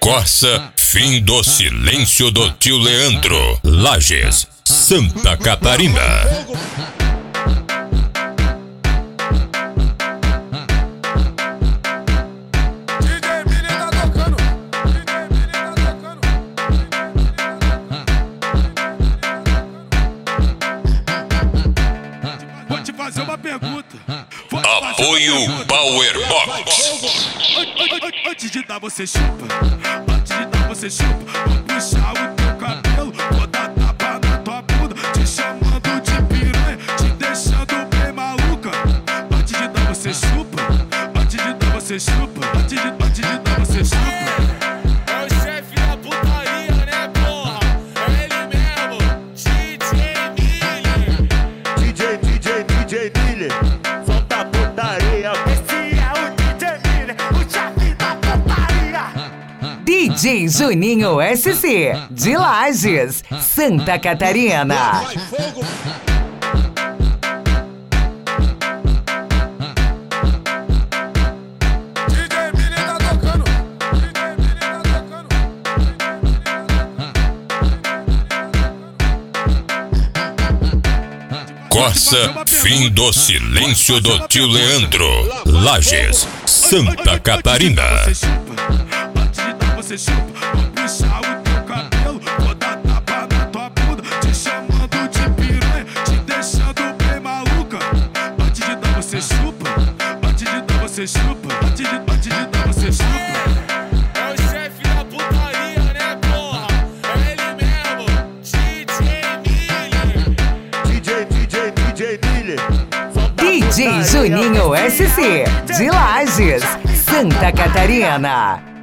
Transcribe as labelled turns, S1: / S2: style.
S1: Corsa, fim do silêncio do tio Leandro. Lages, Santa Catarina.
S2: Vou te fazer uma pergunta.
S1: Apoio Powerbox.
S2: Antes de dar você chupa, antes de dar você chupa, vou puxar o teu cabelo, vou dar tapa na tua bunda, te chamando de piranha, te deixando bem maluca. Antes de dar você chupa, antes de dar você chupa, antes de dar você chupa.
S3: É o chefe da putaria, né, porra? É ele mesmo,
S4: DJ Miller, solta a putaria. Esse é o DJ Miller, o chefe da putaria.
S5: DJ Juninho SC, de Lages, Santa Catarina.
S1: Corsa, fim do silêncio do tio Leandro. Lages, Santa Catarina.
S2: Antes de dar você chupa, vou puxar o teu cabelo, vou dar tapa na tua bunda, te chamando de piranha, te deixando bem maluca. Antes de dar você chupa, antes de dar você chupa, antes de dar você chupa.
S3: é o chefe da putaria, né, porra? É ele mesmo,
S4: DJ Miller, solta a
S5: DJ
S4: putaria.
S5: Juninho SC, de Lages, Santa Catarina.